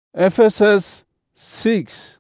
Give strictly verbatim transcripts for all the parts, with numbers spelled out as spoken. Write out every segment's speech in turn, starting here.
Ephesus six.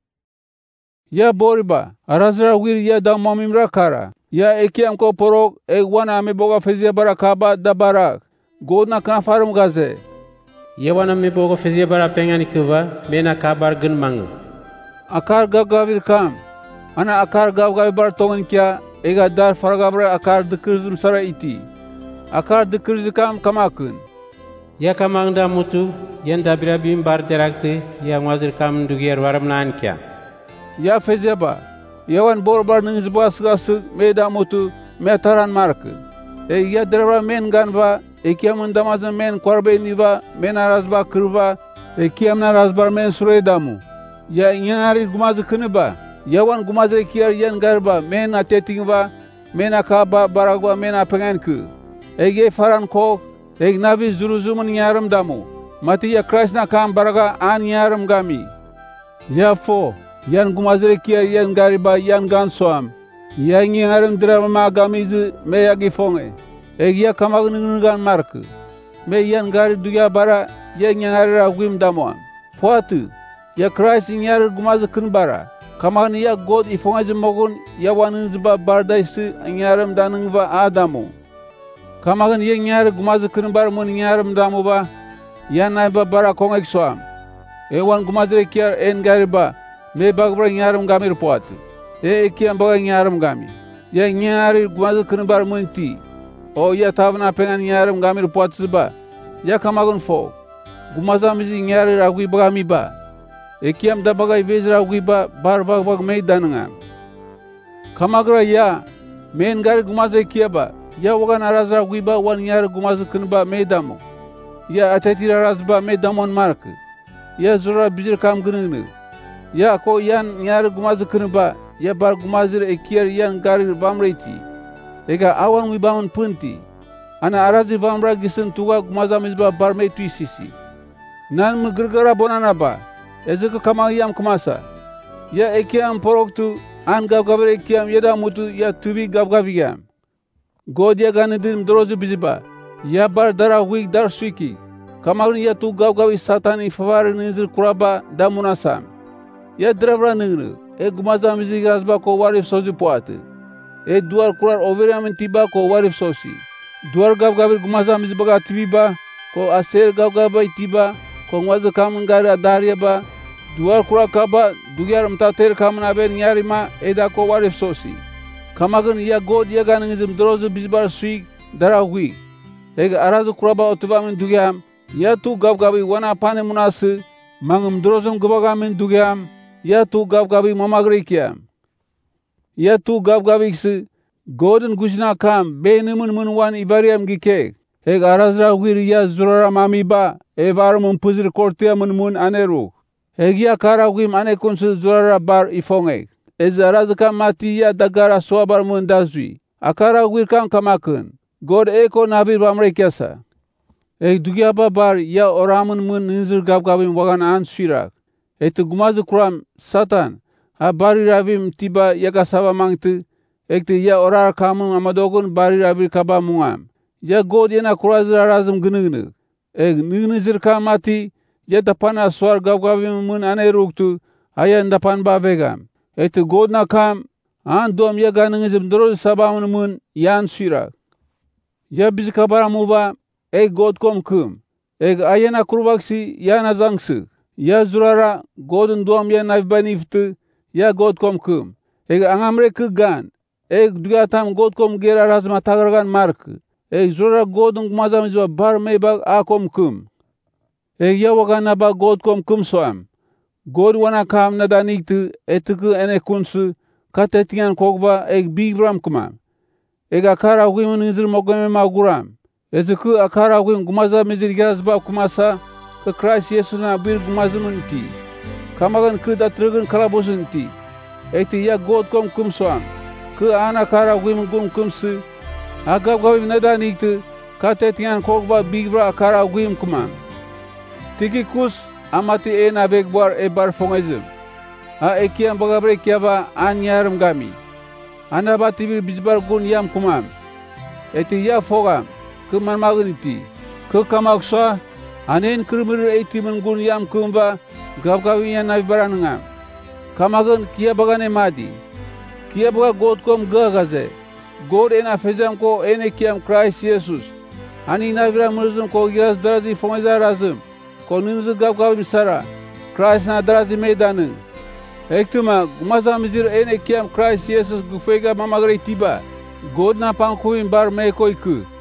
Ya boriba, arazra wir ya da mamimra kara. Ya ekiam ko porok egwana me boga fezia bara kaba da barak. Godna kan farum gaze. Ya wana me boga fezia bara pengani kuva mena kabar gun mangu. Akar gav gavir kam. Ana akar gav gav bar tongan kya ega dar fargabra akar dikrizum sara iti. Akar dikrizikam kamakun. Ya kamangda mutu yan dabira bim bar jarakte ya ngwazir kam dugier waram nan kya. Ya fezeba. Yawan borbar ningzba sgasuk meda mutu metaran mark. E ya dreva men ganva e kiam ndamazan men korbe niva men arazba kurva e kiam narazbar men suredamu. Ya nyari gumaz kniba. Yawan gumaz kiar yan garba men atetingva men akaba baragwa men apenganku. Ege faran ko eg navi zuruzumun nyaram damu. Mati ya Krishna kam baraga an nyaram gami. Ya fo yan gumazre kiar yan gariba yan gansoam. Ya nyaram drama magamiz me yagi fonge. Eg ya kamagningan mark. Me yan gari duya bara ya nyari agwim damoam. Fuatu ya Christ nyar gumaz kun bara. Kamani ya God ifonga mogun ya wanizba bardaisi nyaram daningva adamu. Kamagan ye nyar gumaz kun bar mun nyaram damu ba ya naiba bara kongek soam. Ewan gumazre kiar en gariba me bagbra nyaram gamir pot. E kiam baga nyaram gami. Ya nyari gumaz kun bar mun ti. O ya tavna pengan nyaram gamir pot ba. Ya kamagan fo. Gumaza mizi nyari ragui bagami ba. E kiam da baga vezra ragui ba bar bag bag me dananga. Kamagra ya men gari gumazre kia ba. Ya wagan arazra guiba wan yar gumaz kunba medamu. Ya atetira razba medamon mark. Ya zura bizir kam gunung. Ya ko yan yar gumaz kunba ya bar gumazir ekiar yan garir vamreti. Ega awan wibamon punti. Ana arazi vamra gisun tuga gumazamizba bar metu sisi. Nan mgrgara bonana ba. Ezek kama yam kumasa. Ya ekiam poroktu an gavgaver ekiam yada mutu ya tubi gavgavigam. God ya ganidim drozu biziba. Ya bar dara wig dar swiki. Kamagn ya tu gav gavi satani favar nizir kuraba da munasam. Ya dravra nignu. E gumaza mizik razba ko warif sozi poate. E duar kurar overiamin tiba ko warif sosi. Duar gav gavir gumaza mizbaga tiviba. Ko aser gav gavi tiba. Ko ngwaza kamun gari adariya ba. Duar kurar kaba dugyar mtater kamun aben nyarima eda ko warif sosi. Kamagan ya God ya ganingizim drozu bizbar suik daragwi. Ega arazu kuraba otuvamin dugyam. Ya tu gavgavi wana pane munası. Mangum drozum gubagamin dugyam. Ya tu gavgavi mamagrikiam. Ya tu gavgaviksi. Godin gujna kam benimun mun wan ivariyam gike. Ega arazra wir ya zurara mamiba. Evarumun puzir kortiya mun mun aneru. Ega karagwim anekunsu zurara bar ifonge. Ez arazka mati ya dagara soabar mundazwi. Akara wirkam kamakun. God eko navir vamre kyasa. Ek dugyaba bar ya oramun mun nizir gavgavim wagan an shirak. Ek gumaz kuram satan. Ha bari ravim tiba yagasava mangtu. Ek ya orar kamun amadogun bari ravir kaba mungam. Ya God yena kurazir arazim gınıgını. Ek nizir kamati ya dapana swar gavgavim mun aneruktu. Aya ndapan ba vegam. Et godna kam an dom ya ganingizim droz sabamın mun yan shirak. Ya bizi kabara muva e god kom kum. E ayena kurvaksi ya nazangsı. Ya zurara godun dom ya navbaniftu ya god kom kum. E angamre kıgan. E dugatam god kom gera razma tagargan mark. E zurara godun gumazamizba bar meybag a kom kum. E ya wagana ba god kom kum soam. God wana kam nadaniktu etuku ene kunsu katetian kogva ek bigram kumam. Eg akara wimun nizir mogame maguram. Ezuku akara wim gumaza mizir gerazba kumasa ke Christ Jesus na bir gumazumunti. Kamagan ke datrugin kalabosunti. Eti ya God kom kumsoam. Ke ana kara wim gum kumsu. Agab gavim nadaniktu katetian kogva bigra akara wim kumam. Tikikus amati e na begbar e bar fongezim. Ha ekiam bagabre kiaba an yaram gami. Anabati bir bizbar gun yam kumam. Eti ya fogam. Ke manmagniti. Ke kamaksa Anen kırmırı eğitimin gun yam kımva gavgavinya navi baranıngam. Kamagın kia bagane madi. Kia baga God kom gagaze. God ena fezam ko ene kiam Christ Jesus. Ani navira mırzım ko giras darazi fomeza razım. Ko nımızı gavgavim sara. Christ na darazi meydanı. Ektuma gumazamizir ene kiam Christ Jesus gufega mamagre tiba. God na pankuin bar mekoy kı.